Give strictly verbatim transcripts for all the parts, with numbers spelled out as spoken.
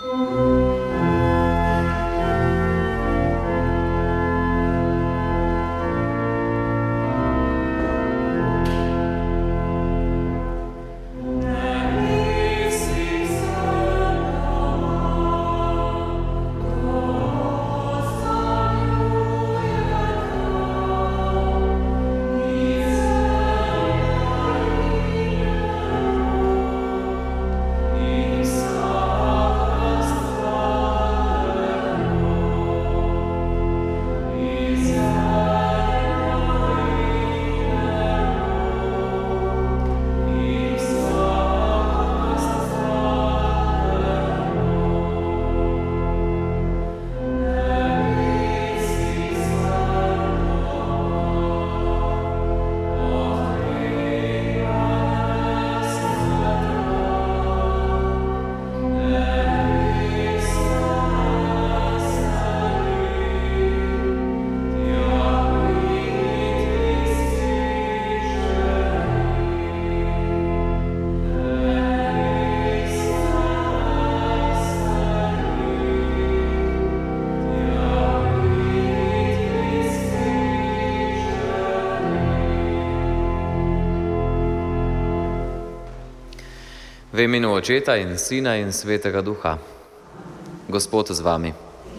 V imenu Očeta in Sina in Svetega Duha. Gospod z vami.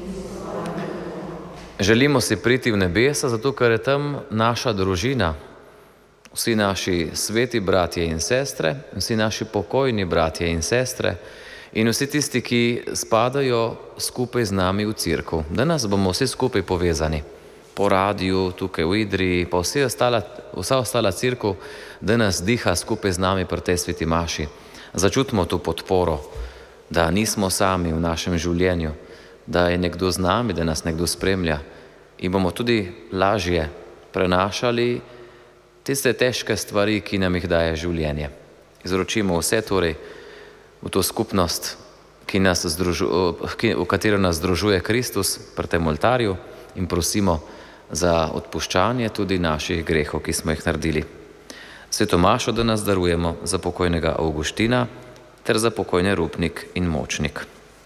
Želimo si priti v nebesa, zato ker je tam naša družina, vsi naši sveti bratje in sestre, vsi naši pokojni bratje in sestre in vsi tisti, ki spadajo skupaj z nami v cerkev. Danes bomo vsi skupaj povezani. Po radiju, tukaj v Idriji, pa vsi ostala, vsa ostala cerkev danes diha skupaj z nami pri tej sveti maši. Začutimo to podporo, da nismo sami v našem življenju, da je nekdo z nami, da nas nekdo spremlja in bomo tudi lažje prenašali tiste težke stvari, ki nam jih daje življenje. Izročimo vse torej v to skupnost, ki nas združu, v katero nas združuje Kristus pri tem oltarju in prosimo za odpuščanje tudi naših grehov, ki smo jih naredili. Sveto mašo da nas darujemo za pokojnega Avguština ter za pokojne Rupnik in Močnik.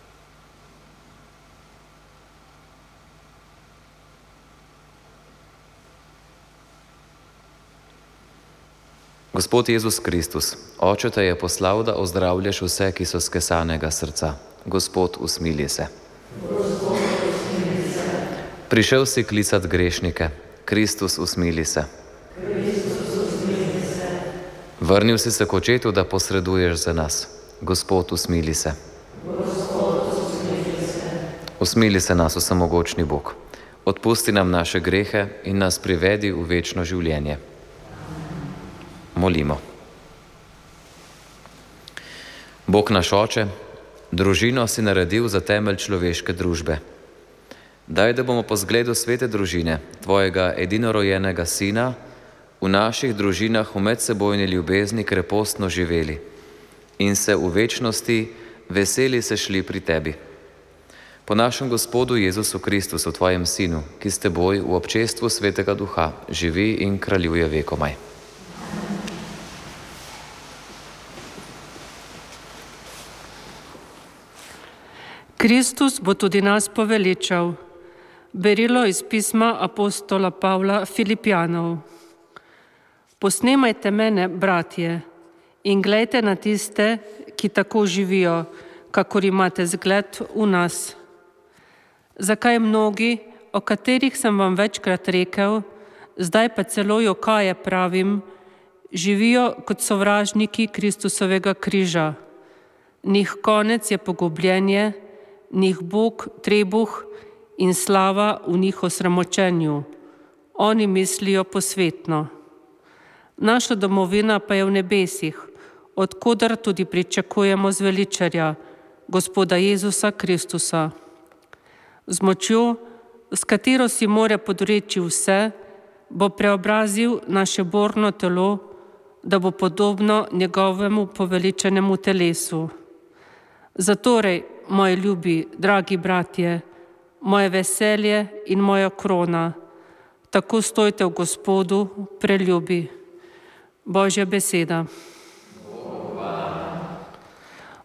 Gospod Jezus Kristus, Oče te je poslal, da ozdravljaš vse, ki so skesanega srca. Gospod, usmili se. Gospod, usmili se. Prišel si klicat grešnike. Kristus, usmili se. Vrnil si se k Očetu, da posreduješ za nas. Gospod, usmili se. Gospod, usmili se. Usmili se nas, vsemogočni Bog. Odpusti nam naše grehe in nas privedi v večno življenje. Molimo. Bog naš Oče, družino si naredil za temelj človeške družbe. Daj, da bomo po zgledu svete družine, tvojega edinorojenega Sina, v naših družinah v medsebojni ljubezni krepostno živeli in se v večnosti veseli se šli pri tebi. Po našem Gospodu Jezusu Kristusu, tvojem Sinu, ki s teboj v občestvu Svetega Duha živi in kraljuje vekomaj. Kristus bo tudi nas poveličal. Berilo iz pisma apostola Pavla Filipjanov. Posnemajte mene, bratje, in glejte na tiste, ki tako živijo, kakor imate zgled v nas. Zakaj mnogi, o katerih sem vam večkrat rekel, zdaj pa celo jokaje pravim, živijo kot sovražniki Kristusovega križa. Njih konec je pogubljenje, njih Bog trebuh in slava v njih osramočenju. Oni mislijo posvetno. Naša domovina pa je v nebesih, od koder tudi pričakujemo zveličarja, Gospoda Jezusa Kristusa. Z močjo, s katero si more podreči vse, bo preobrazil naše borno telo, da bo podobno njegovemu poveličenemu telesu. Zatorej, moji ljubi, dragi bratje, moje veselje in moja krona, tako stojte v Gospodu, preljubi. Božja beseda.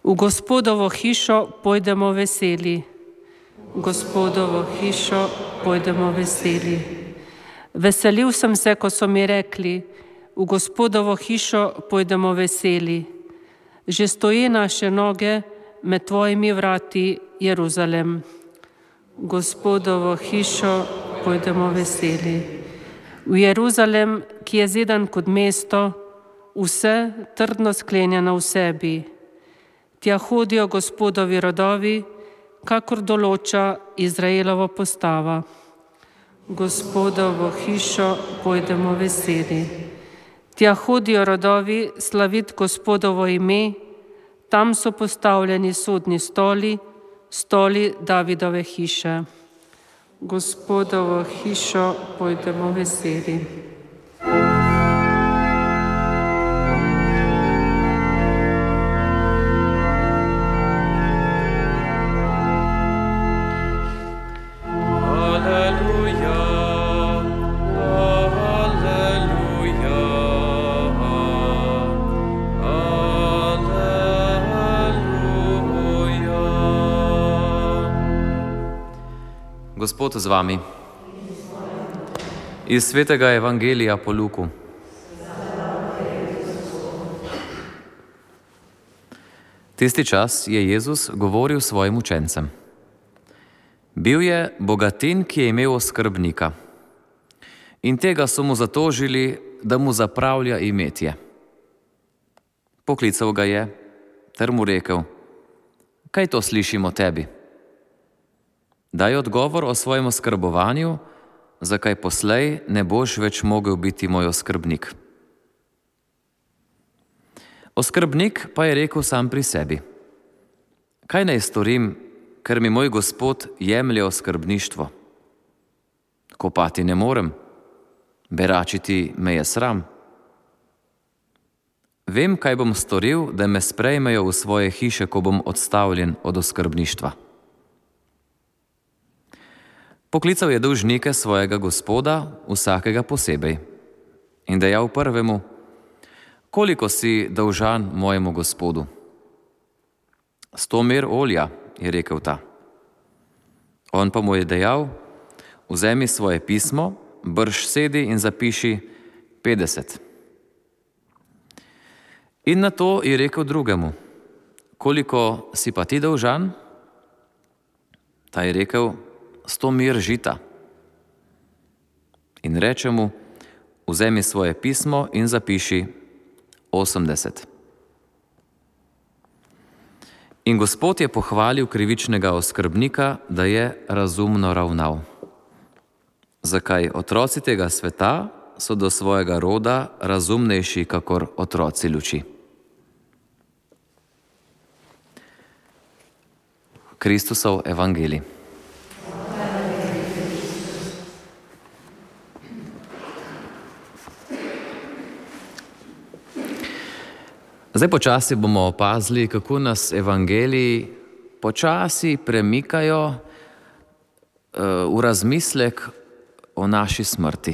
V Gospodovo hišo pojdemo veseli. V Gospodovo hišo pojdemo veseli. Veselil sem se, ko so mi rekli, v Gospodovo hišo pojdemo veseli. Že stoji naše noge med tvojimi vrati, Jeruzalem. V Gospodovo hišo pojdemo veseli. V Jeruzalem, ki je zidan kot mesto, vse trdno sklenjeno v sebi. Tja hodijo Gospodovi rodovi, kakor določa Izraelovo postava. V Gospodovo hišo pojdemo veseli. Tja hodijo rodovi slavit Gospodovo ime, tam so postavljeni sodni stoli, stoli Davidove hiše. V Gospodovo hišo pojdemo veseli. Gospod z vami. Iz svetega Evangelija po Luku. Tisti čas je Jezus govoril svojim učencem. Bil je bogatin, ki je imel oskrbnika. In tega so mu zatožili, da mu zapravlja imetje. Poklical ga je, ter mu rekel: kaj to slišim o tebi? Daj odgovor o svojem oskrbovanju, zakaj poslej ne boš več mogel biti moj oskrbnik. Oskrbnik pa je rekel sam pri sebi: kaj naj storim, ker mi moj gospod jemlje oskrbništvo? Kopati ne morem, beračiti me je sram. Vem, kaj bom storil, da me sprejmejo v svoje hiše, ko bom odstavljen od oskrbništva. Poklical je dolžnike svojega gospoda, vsakega posebej, in dejal prvemu: koliko si dolžan mojemu gospodu? Sto mer olja, je rekel ta. On pa mu je dejal: vzemi svoje pismo, brž sedi in zapiši petdeset. In na to je rekel drugemu: koliko si pa ti dolžan? Ta je rekel: sto mer žita. In reče mu: vzemi svoje pismo in zapiši osemdeset. In Gospod je pohvalil krivičnega oskrbnika, da je razumno ravnal. Zakaj otroci tega sveta so do svojega roda razumnejši kakor otroci luči. Kristusov evangelij. Zdaj počasi bomo opazili, kako nas evangeliji počasi premikajo v razmislek o naši smrti.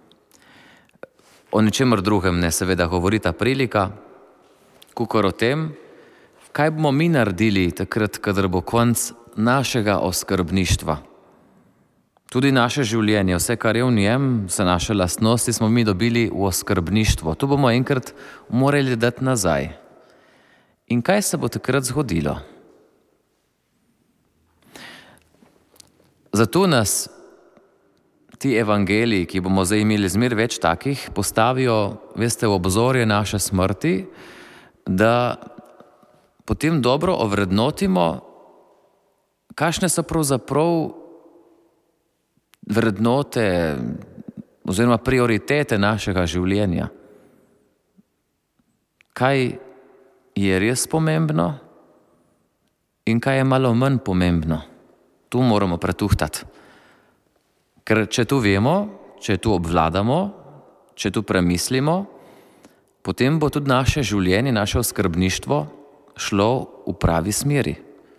O ničemer drugem ne seveda govori ta prilika, kakor o tem, kaj bomo mi naredili takrat, kadar bo konec našega oskrbništva. Tudi naše življenje, vse, kar je v njem, vse naše lastnosti smo mi dobili v oskrbništvo. Tu bomo enkrat morali dati nazaj. In kaj se bo takrat zgodilo? Zato nas ti evangeliji, ki bomo zdaj imeli zmer več takih, postavijo, veste, v obzorje naše smrti, da potem dobro ovrednotimo, kakšne so pravzaprav vrednote oziroma prioritete našega življenja. Kaj je res pomembno in kaj je malo manj pomembno. Tu moramo pretuhtati. Ker če tu vemo, če tu obvladamo, če tu premislimo, potem bo tudi naše življenje, naše oskrbništvo šlo v pravi smeri.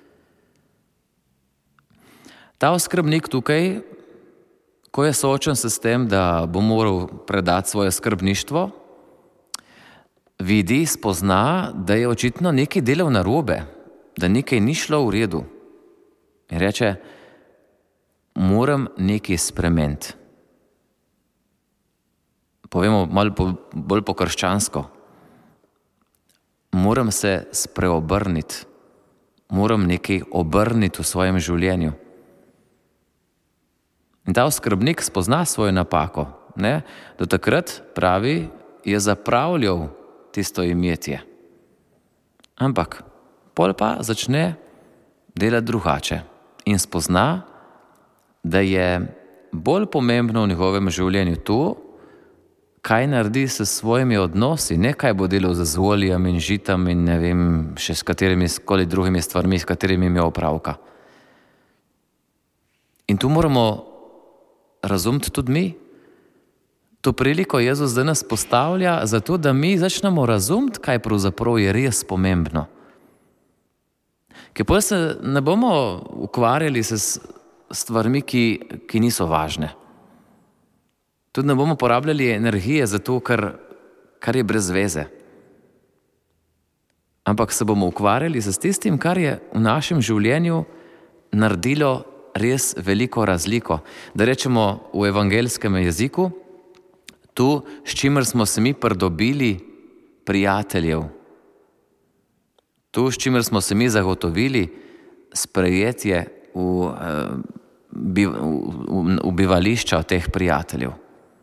Ta oskrbnik tukaj, ko je soočen se s tem, da bo moral predati svoje skrbništvo, vidi, spozna, da je očitno nekaj delal narobe da nekaj ni šlo v redu. In reče, moram nekaj spremeniti. Povemo malo po, bolj po krščansko. Moram se spreobrniti. Moram nekaj obrniti v svojem življenju. In ta oskrbnik spozna svojo napako. Ne? Do takrat, pravi, je zapravljal tisto imetje. Ampak pol pa začne delati drugače in spozna, da je bolj pomembno v njegovem življenju to, kaj naredi s svojimi odnosi, ne kaj bo delal z zvoljem in žitam in ne vem, še s katerimi skoli drugimi stvarmi, s katerimi ima opravka. In tu moramo razumeti tudi mi. To priliko Jezus danes postavlja zato, da mi začnemo razumeti, kaj pravzaprav je res pomembno. Ker pa se ne bomo ukvarjali se s stvarmi, ki, ki niso važne. Tudi ne bomo porabljali energije za to, kar, kar je brez veze. Ampak se bomo ukvarjali s tistim, kar je v našem življenju naredilo res veliko razliko. Da rečemo v evangeljskem jeziku, tu, s čimer smo se mi pridobili prijateljev. Tu, s čimer smo se mi zagotovili sprejetje v, v, v, v bivališča teh prijateljev.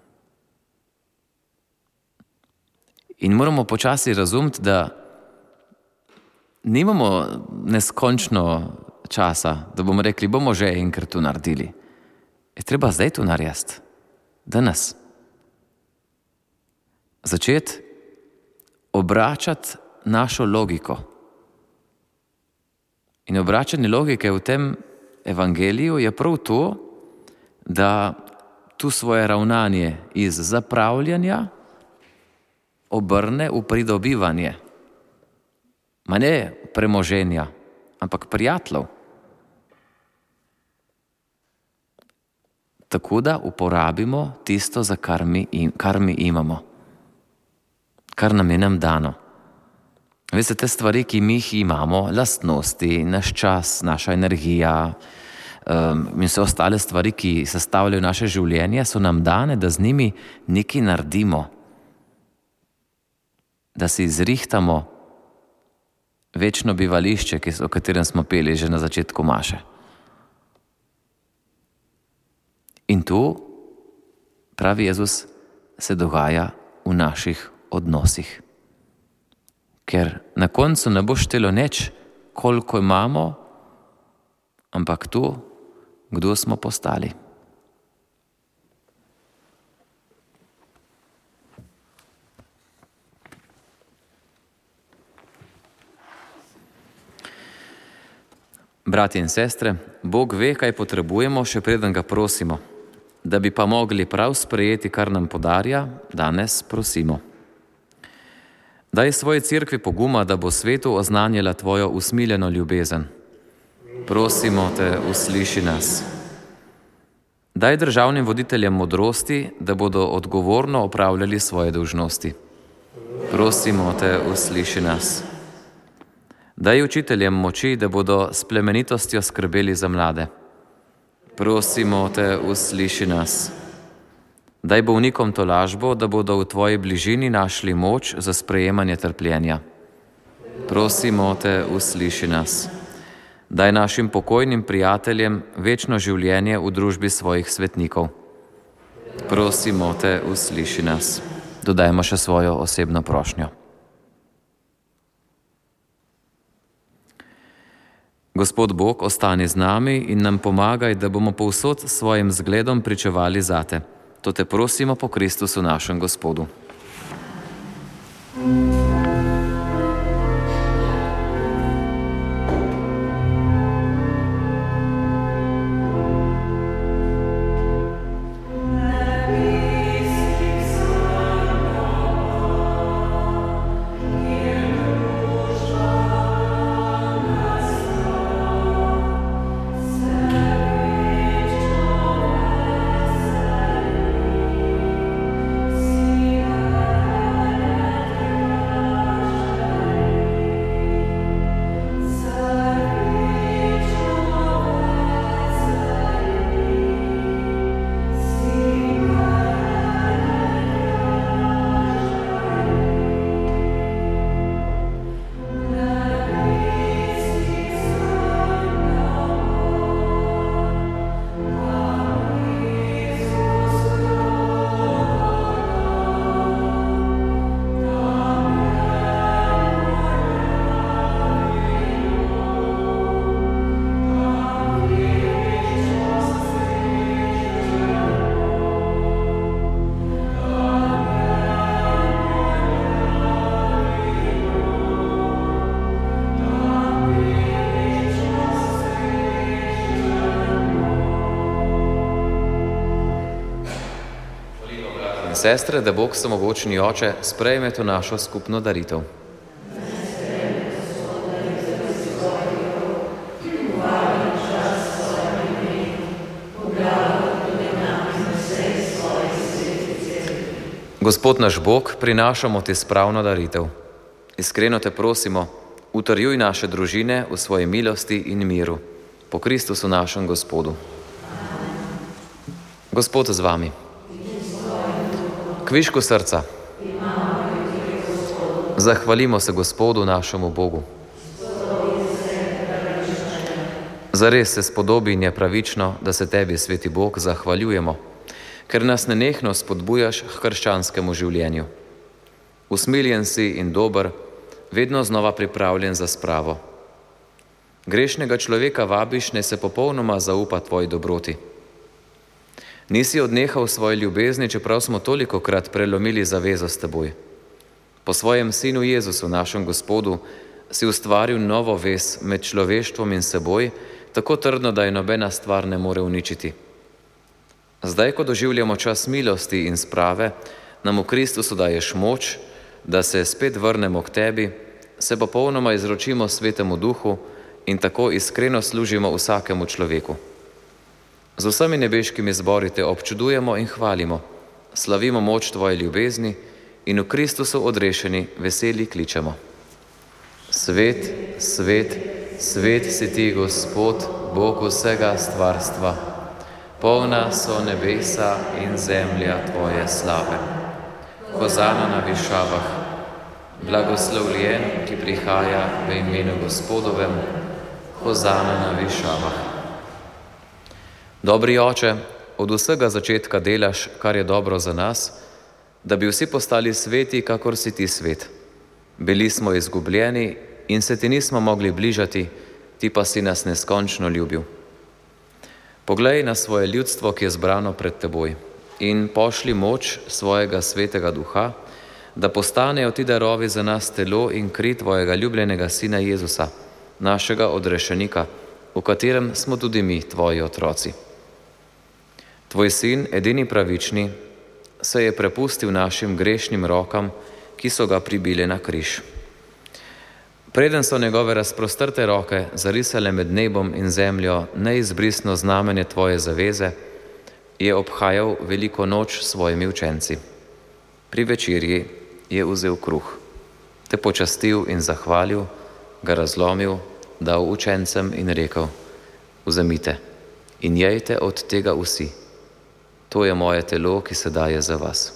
In moramo počasi razumeti, da nimamo neskončno časa, da bomo rekli, bomo že enkrat to naredili. Je treba zdaj to narediti, danes. Začeti obračati našo logiko. In obračanje logike v tem evangeliju je prav to, da tu svoje ravnanje iz zapravljanja obrne v pridobivanje. Ma ne premoženja, ampak prijateljev. Tako da uporabimo tisto, za kar mi, kar mi imamo. Kar nam je nam dano. Veste, te stvari, ki mi jih imamo, lastnosti, naš čas, naša energija um, in vse ostale stvari, ki sestavljajo naše življenje, so nam dane, da z njimi nekaj naredimo. Da si izrihtamo večno bivališče, o katerem smo peli že na začetku maše. In tu, pravi Jezus, se dogaja v naših odnosih. Ker na koncu ne bo štelo nič, koliko imamo, ampak to, kdo smo postali. Bratje in sestre, Bog ve, kaj potrebujemo, še preden ga prosimo. Da bi pa mogli prav sprejeti, kar nam podarja, danes prosimo. Daj svoji cerkvi poguma, da bo svetu oznanjala tvojo usmiljeno ljubezen. Prosimo te, usliši nas. Daj državnim voditeljem modrosti, da bodo odgovorno opravljali svoje dolžnosti. Prosimo te, usliši nas. Daj učiteljem moči, da bodo s plemenitostjo skrbeli za mlade. Prosimo te, usliši nas. Daj bolnikom tolažbo, da bodo v tvoji bližini našli moč za sprejemanje trpljenja. Prosimo te, usliši nas. Daj našim pokojnim prijateljem večno življenje v družbi svojih svetnikov. Prosimo te, usliši nas. Dodajmo še svojo osebno prošnjo. Gospod Bog, ostani z nami in nam pomagaj, da bomo povsod s svojim zgledom pričevali zate. To te prosimo po Kristusu našem Gospodu. See sestre, da Bog Vsemogočni Oče sprejme to našo skupno daritev. Gospod naš Bog, prinašamo ti spravno daritev. Iskreno te prosimo, utrjuj naše družine v svoji milosti in miru. Po Kristusu našem Gospodu. Gospod z vami. Kvišku srca. Zahvalimo se Gospodu našemu Bogu. Zares se spodobi in je pravično, da se tebi, sveti Bog, zahvaljujemo, ker nas nenehno spodbujaš k krščanskemu življenju. Usmiljen si in dober, vedno znova pripravljen za spravo. Grešnega človeka vabiš, naj se popolnoma zaupa tvoji dobroti. Nisi odnehal svoje ljubezni, čeprav smo tolikokrat prelomili zavezo s teboj. Po svojem sinu Jezusu, našem Gospodu, si ustvaril novo vez med človeštvom in seboj, tako trdno, da je nobena stvar ne more uničiti. Zdaj, ko doživljamo čas milosti in sprave, nam v Kristusu daješ moč, da se spet vrnemo k tebi, se popolnoma izročimo Svetemu Duhu in tako iskreno služimo vsakemu človeku. Z vsemi nebeškimi zbori te občudujemo in hvalimo, slavimo moč tvoje ljubezni in v Kristusu odrešeni veseli kličemo. Svet, svet, svet si ti, Gospod, Bog vsega stvarstva. Polna so nebesa in zemlja tvoje slave. Hozana na višavah, blagoslovljen, ki prihaja v imenu Gospodovem. Hozana na višavah. Dobri Oče, od vsega začetka delaš, kar je dobro za nas, da bi vsi postali sveti, kakor si ti svet. Bili smo izgubljeni in se ti nismo mogli bližati, ti pa si nas neskončno ljubil. Poglej na svoje ljudstvo, ki je zbrano pred teboj, in pošli moč svojega svetega duha, da postanejo ti darovi za nas telo in kri tvojega ljubljenega sina Jezusa, našega odrešenika, v katerem smo tudi mi, tvoji otroci. Tvoj sin, edini pravični, se je prepustil našim grešnim rokam, ki so ga pribile na križ. Preden so njegove razprostrte roke zarisale med nebom in zemljo neizbrisno znamenje tvoje zaveze, je obhajal veliko noč s svojimi učenci. Pri večerji je vzel kruh, te počastil in zahvalil, ga razlomil, dal učencem in rekel: vzemite in jejte od tega vsi. To je moje telo, ki se daje za vas.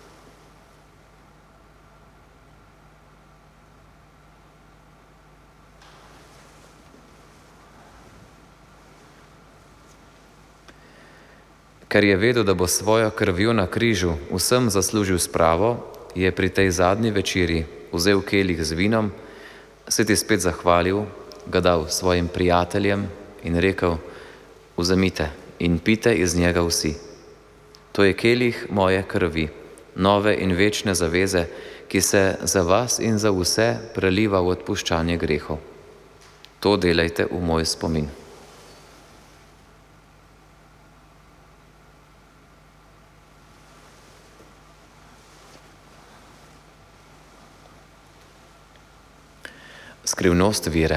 Ker je vedel, da bo svojo krvjo na križu vsem zaslužil spravo, je pri tej zadnji večerji vzel kelih z vinom, se ti spet zahvalil, ga dal svojim prijateljem in rekel: vzemite in pite iz njega vsi. To je kelih moje krvi, nove in večne zaveze, ki se za vas in za vse preliva v odpuščanje grehov. To delajte v moj spomin. Skrivnost vere.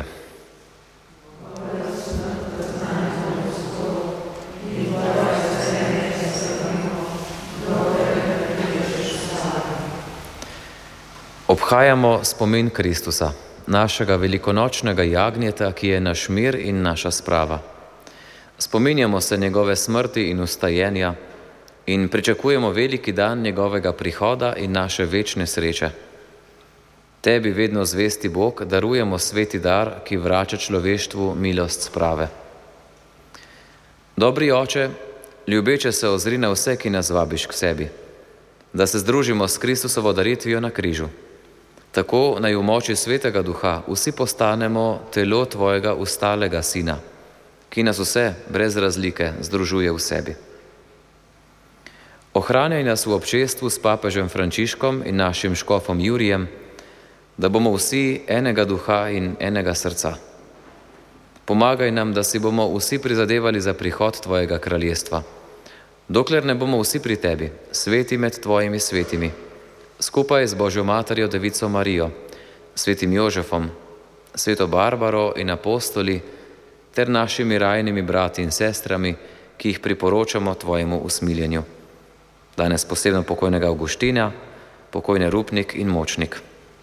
Obhajamo spomin Kristusa, našega velikonočnega jagnjeta, ki je naš mir in naša sprava. Spominjamo se njegove smrti in vstajenja in pričakujemo veliki dan njegovega prihoda in naše večne sreče. Tebi, vedno zvesti Bog, darujemo sveti dar, ki vrača človeštvu milost sprave. Dobri Oče, ljubeče se ozri na vse, ki nas vabiš k sebi, da se združimo s Kristusovo daritvijo na križu. Tako naj v moči Svetega Duha vsi postanemo telo tvojega ustalega Sina, ki nas vse brez razlike združuje v sebi. Ohranjaj nas v občestvu s papežem Frančiškom in našim škofom Jurijem, da bomo vsi enega duha in enega srca. Pomagaj nam, da si bomo vsi prizadevali za prihod tvojega kraljestva. Dokler ne bomo vsi pri tebi, sveti med tvojimi svetimi, skupaj z Božjo materjo Devico Marijo, svetim Jožefom, sveto Barbaro in apostoli ter našimi rajnimi brati in sestrami, ki jih priporočamo tvojemu usmiljenju. Danes posebno pokojnega Avguština, pokojne Rupnik in Močnik.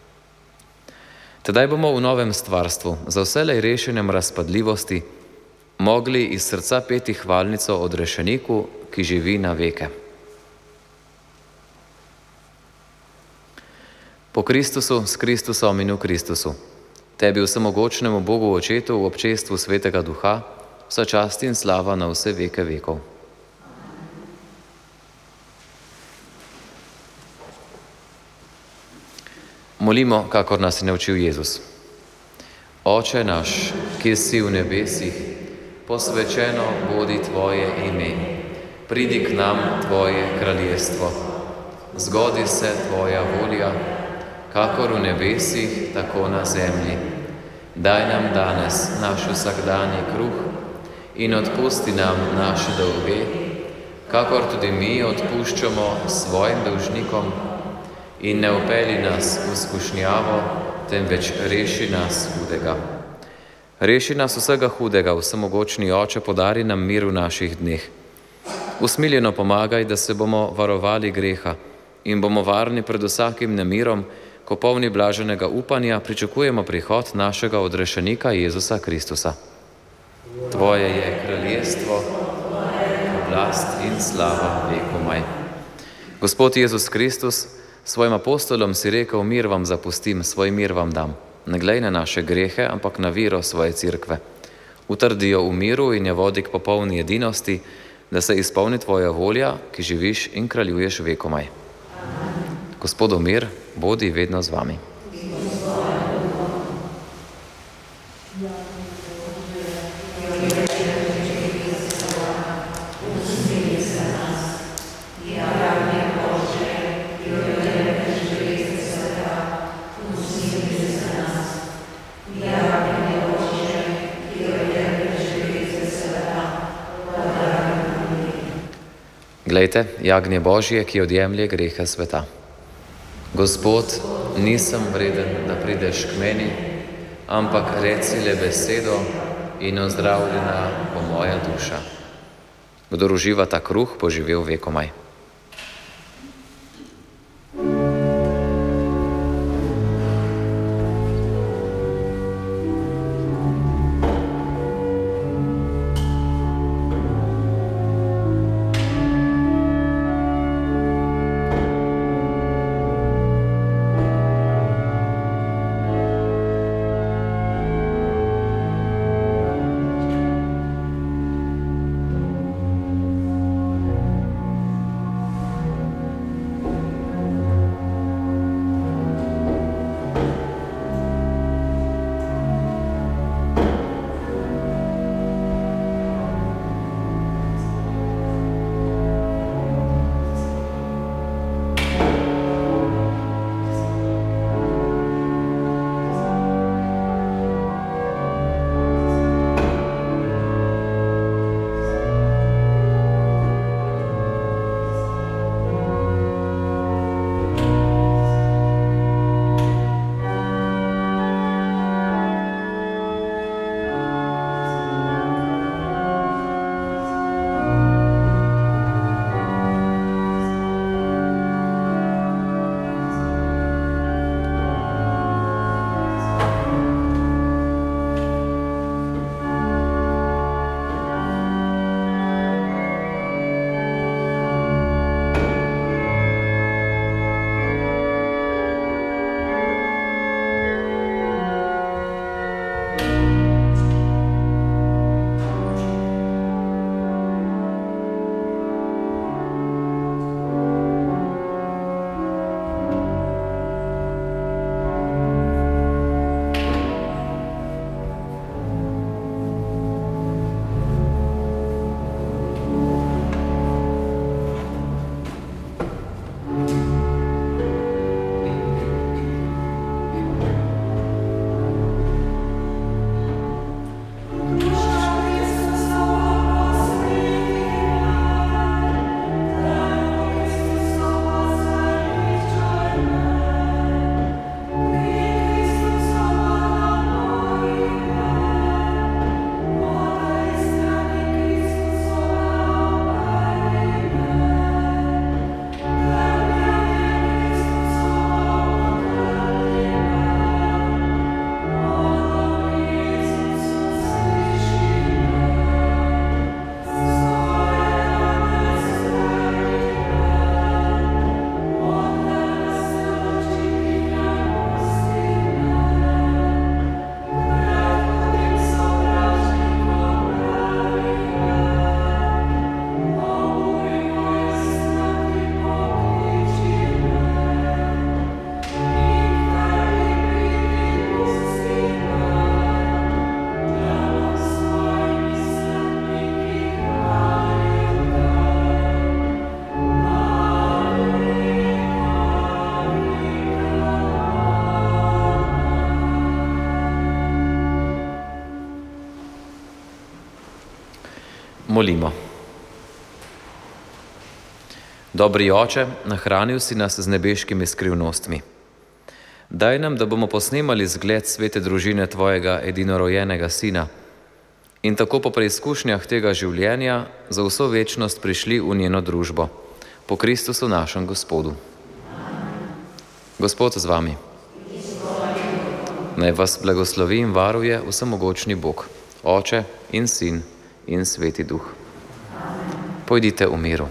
Tedaj bomo v novem stvarstvu, za vselej rešenjem razpadljivosti, mogli iz srca peti hvalnico odrešeniku, ki živi na veke. Po Kristusu, s Kristusom in v Kristusu, tebi vsemogočnemu Bogu Očetu v občestvu Svetega Duha, vsa čast in slava na vse veke vekov. Molimo, kakor nas je naučil Jezus. Oče naš, ki si v nebesih, posvečeno bodi tvoje ime. Pridi k nam tvoje kraljestvo. Zgodi se tvoja volja, kakor v nebesih, tako na zemlji. Daj nam danes naš vsakdanji kruh in odpusti nam naše dolge, kakor tudi mi odpuščamo svojim dolžnikom, in ne vpelji nas v skušnjavo, temveč reši nas hudega. Reši nas vsega hudega, vsemogočni Oče, podari nam mir v naših dneh. Usmiljeno pomagaj, da se bomo varovali greha in bomo varni pred vsakim nemirom, ko polni blaženega upanja pričakujemo prihod našega odrešenika Jezusa Kristusa. Tvoje je kraljestvo, oblast in slava vekomaj. Gospod Jezus Kristus, svojim apostolom si rekel, mir vam zapustim, svoj mir vam dam. Ne glej na naše grehe, ampak na vero svoje cerkve. Utrdi jo v miru in jo vodi k popolni edinosti, da se izpolni tvoja volja, ki živiš in kraljuješ vekomaj. Gospodov mir, bodi vedno z vami. Glejte, jagnje Božje, ki odjemlje grehe sveta. Gospod, nisem vreden, da prideš k meni, ampak reci le besedo in ozdravljena bo moja duša. Kdor uživa ta kruh, bo živel vekomaj. Molimo. Dobri Oče, nahranil si nas z nebeškimi skrivnostmi. Daj nam, da bomo posnemali zgled svete družine Tvojega edinorojenega Sina in tako po preizkušnjah tega življenja za vso večnost prišli v njeno družbo. Po Kristusu našem Gospodu. Gospod z vami. Naj vas blagoslovi in varuje vsemogočni Bog, Oče in Sin in Sveti Duh. Pojdite v miru.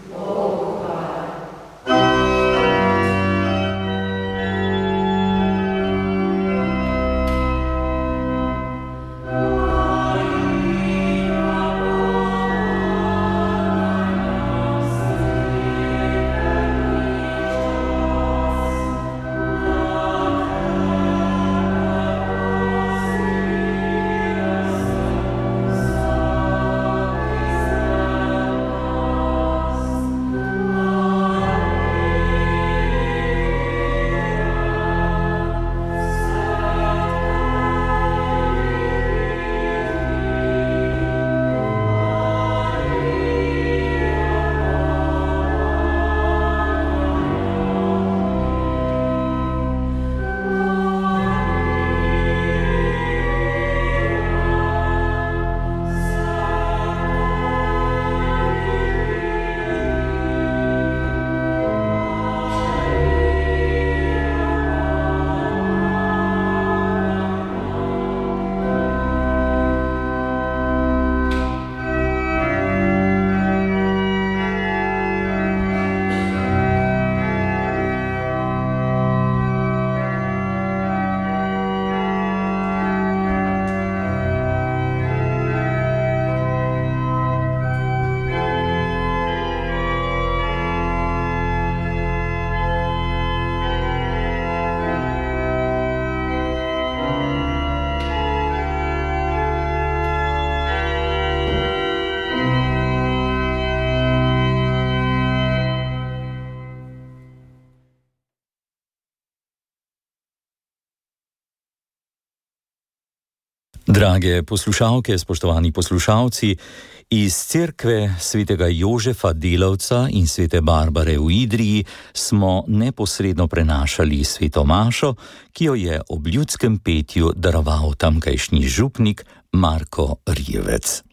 Drage poslušalke, spoštovani poslušalci, iz cerkve svetega Jožefa Delavca in svete Barbare v Idriji smo neposredno prenašali sveto mašo, ki jo je ob ljudskem petju daroval tamkajšnji župnik Marko Rijevec.